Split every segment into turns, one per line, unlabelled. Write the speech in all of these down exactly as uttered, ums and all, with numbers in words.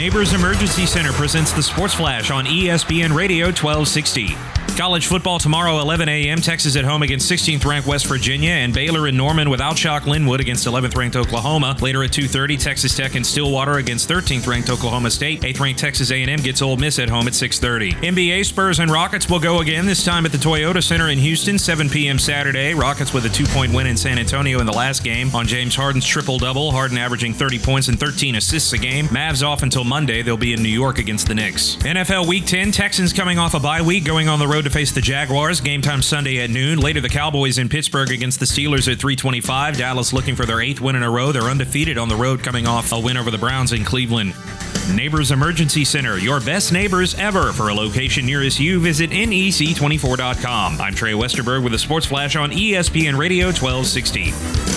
Neighbors Emergency Center presents the Sports Flash on E S P N Radio twelve sixty. College football tomorrow, eleven a.m. Texas at home against sixteenth-ranked West Virginia, and Baylor and Norman with Outshok Linwood against eleventh-ranked Oklahoma. Later at two thirty, Texas Tech and Stillwater against thirteenth-ranked Oklahoma State. eighth-ranked Texas A and M gets Ole Miss at home at six thirty. N B A Spurs and Rockets will go again, this time at the Toyota Center in Houston, seven p.m. Saturday. Rockets with a two-point win in San Antonio in the last game on James Harden's triple-double. Harden averaging thirty points and thirteen assists a game. Mavs off until Monday. They'll be in New York against the Knicks. N F L Week ten, Texans coming off a bye week, going on the road to face the Jaguars. Game time Sunday at noon. Later, the Cowboys in Pittsburgh against the Steelers at three twenty-five. Dallas looking for their eighth win in a row. They're undefeated on the road, coming off a win over the Browns in Cleveland. Neighbors Emergency Center, your best neighbors ever. For a location nearest you, visit N E C twenty-four dot com. I'm Trey Westerberg with a Sports Flash on E S P N Radio twelve sixty.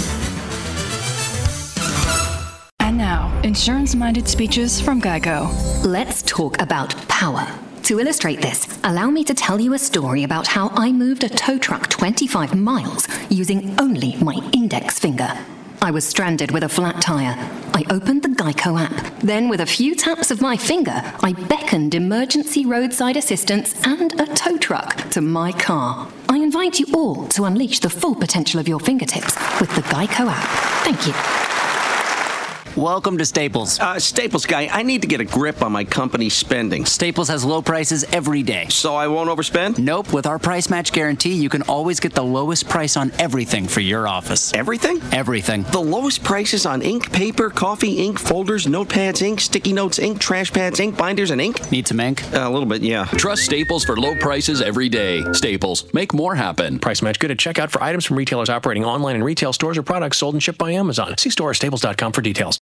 And now, insurance-minded speeches from Geico.
Let's talk about power. To illustrate this, allow me to tell you a story about how I moved a tow truck twenty-five miles using only my index finger. I was stranded with a flat tire. I opened the Geico app. Then, with a few taps of my finger, I beckoned emergency roadside assistance and a tow truck to my car. I invite you all to unleash the full potential of your fingertips with the Geico app. Thank you.
Welcome to Staples.
Uh, Staples guy, I need to get a grip on my company's spending.
Staples has low prices every day.
So I won't overspend?
Nope. With our price match guarantee, you can always get the lowest price on everything for your office.
Everything?
Everything.
The lowest prices on ink, paper, coffee, ink, folders, notepads, ink, sticky notes, ink, trash pads, ink, binders, and ink?
Need some ink?
Uh, a little bit, yeah.
Trust Staples for low prices every day. Staples. Make more happen.
Price match good at checkout for items from retailers operating online in retail stores or products sold and shipped by Amazon. See store or staples dot com for details.